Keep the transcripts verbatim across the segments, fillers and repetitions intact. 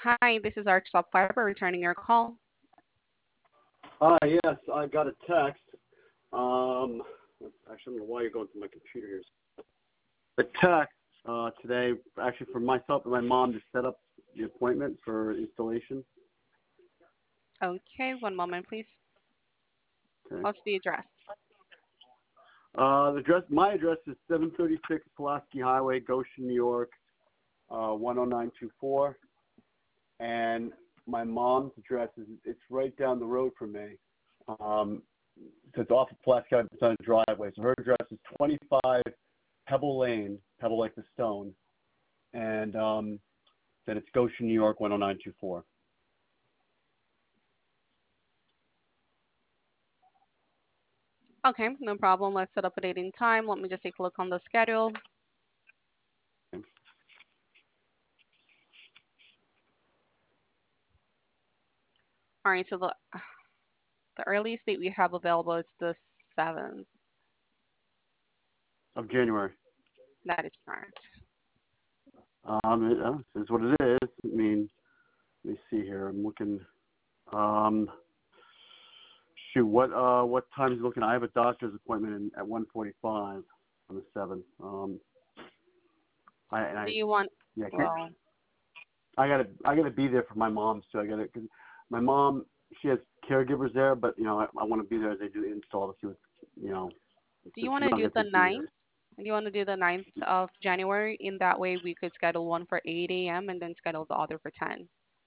Hi, this is Arch Top Fiber returning your call. Hi, yes, I got a text. Um, actually, I don't know why you're going through my computer here. A text uh, today, actually, for myself and my mom to set up the appointment for installation. Okay, one moment, please. Okay. What's the address? Uh, the address, my address is seven thirty-six Pulaski Highway, Goshen, New York, uh, one oh nine two four. And my mom's address is it's right down the road from me. Um, so it's off of Pulaski Highway, it's on a driveway. So her address is twenty-five Pebble Lane, Pebble like the stone, and um, then it's Goshen, New York, one oh nine two four. Okay, no problem. Let's set up a date and time. Let me just take a look on the schedule. All right, so the the earliest date we have available is the seventh. Of January. That is correct. Um, it, uh, is what it is. I mean, let me see here. I'm looking. Um, shoot, what uh, what time is it looking? I have a doctor's appointment in, at one forty-five on the seventh. Um, I, and Do I you want, yeah, I can't. well, I gotta I gotta be there for my mom, so I gotta because my mom she has caregivers there, but you know I, I want to be there as they do the install to see what you know. do you Since want she's to not do gonna the be there. ninth? Do you want to do the ninth of January? In that way, we could schedule one for eight a m and then schedule the other for ten.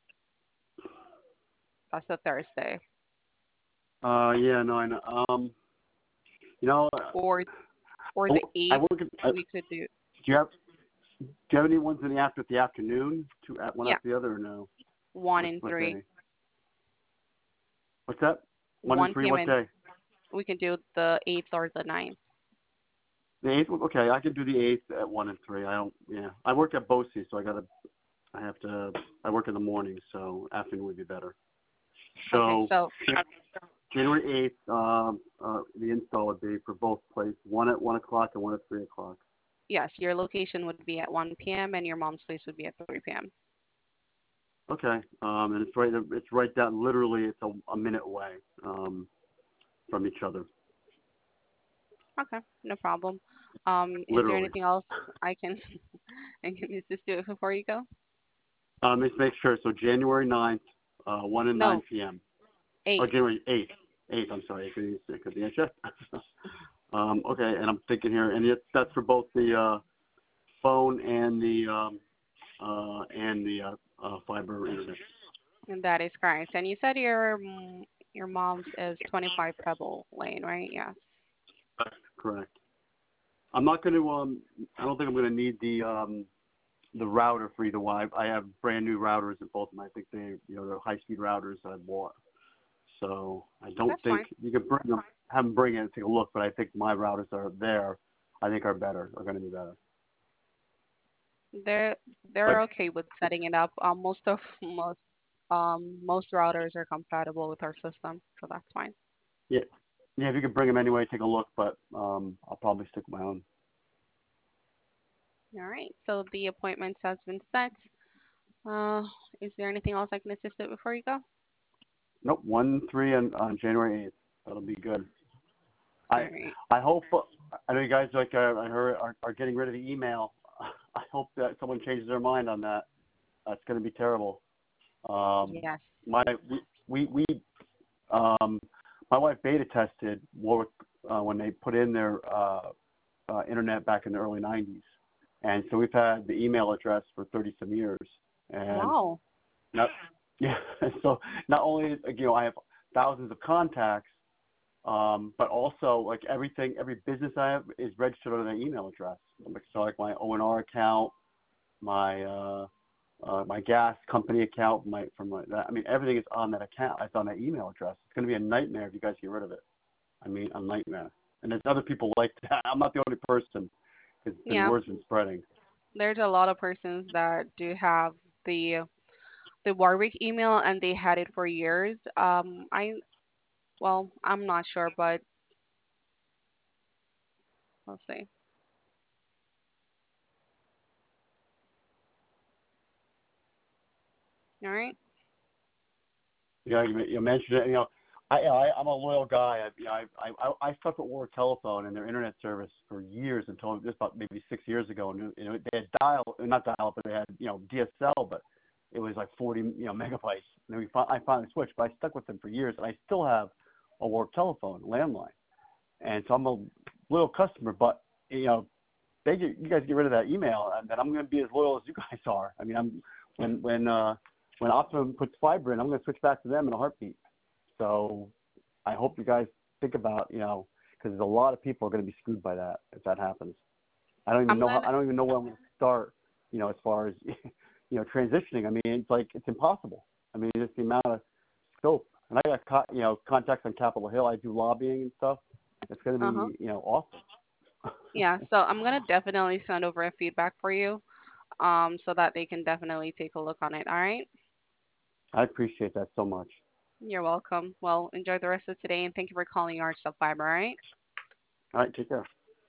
That's a Thursday. Uh, yeah, no, I know. Um, you know, Or or I, the I eighth, work. At, uh, we could do, do you have do you have any ones in the after the afternoon? Two at one yeah, after the other, or no? one What and what three. day? What's that? One and three. one p m What and day? we can do the eighth or the ninth. The eighth. Okay, I can do the eighth at one and three. I don't. Yeah, I work at BOCES, so I gotta. I have to. I work in the morning, so afternoon would be better. Okay, So so January eighth, um, uh, the install would be for both places, one at one o'clock and one at three o'clock. yes, your location would be at one p m and your mom's place would be at three p m. Okay, um, and it's right. It's right down. Literally, it's a, a minute away um, from each other. Okay, no problem. Um, is there Literally. anything else I can I can assist you with before you go? Um, let's make sure. So January ninth, uh, one and nine No, p.m. Or eight. January eighth. eighth. I'm sorry. Could you, could you check? um, okay, and I'm thinking here, and it, that's for both the uh, phone and the um, uh, and the uh, uh, fiber internet. And that is correct. And you said your mm, your mom's is twenty-five Pebble Lane, right? Yes. Correct. I'm not going to. Um, I don't think I'm going to need the um, the router for either one. I, I have brand new routers at both of them. I think they, you know, they're high speed routers that I bought. So I don't That's think fine. you can bring them, have them bring it and take a look. But I think my routers that are there, I think are better. Are going to be better. They're But they're okay with setting it up. Um, most of most um most routers are compatible with our system, so that's fine. yeah, yeah. If you could bring them anyway, take a look. But um, I'll probably stick with my own. All right. So the appointment has been set. Uh, is there anything else I can assist with before you go? Nope, one three on, on January eighth. That'll be good. All I right. I hope. I know you guys like uh, I heard are, are getting rid of the email. I hope that someone changes their mind on that. That's going to be terrible. Um, Yes. my we we, we um, my wife beta tested Warwick uh, when they put in their uh, uh, internet back in the early nineties, and so we've had the email address for thirty some years. And Wow. not yeah, so not only you know I have thousands of contacts, um, but also like everything, every business I have is registered under that email address. Like, so like my O N R account, my uh, uh, my gas company account, my from my that, I mean everything is on that account. It's on that email address. It's going to be a nightmare if you guys get rid of it. I mean a nightmare. And there's other people like that. I'm not the only person. It's been Yeah. word's been spreading. There's a lot of persons that do have the the Warwick email and they had it for years. Um, I well, I'm not sure, but let's see. All right. You know, you, you mentioned it. You know, I, you know, I I'm a loyal guy. I, you know, I I I stuck with Warwick Telephone and their internet service for years until just about maybe six years ago. And you know, they had dial, not dial, but they had you know D S L, but it was like forty you know megabytes. And then we fi- I finally switched, but I stuck with them for years, and I still have a Warwick Telephone landline. And so I'm a loyal customer. But you know, they get, you guys get rid of that email, and then I'm going to be as loyal as you guys are. I mean, I'm when when uh, when Optimum puts fiber in, I'm going to switch back to them in a heartbeat. So I hope you guys think about, you know, because a lot of people are going to be screwed by that if that happens. I don't even I'm know how, gonna. I don't even know where I'm going to start, you know, as far as, you know, transitioning. I mean, it's like, it's impossible. I mean, just the amount of scope. And I got, co- you know, contacts on Capitol Hill. I do lobbying and stuff. It's going to Uh huh. be, you know, awesome. Yeah. So I'm gonna definitely send over a feedback for you, um, so that they can definitely take a look on it. All right. I appreciate that so much. You're welcome. Well, enjoy the rest of today, and thank you for calling Arch Fiber. All right. All right, take care.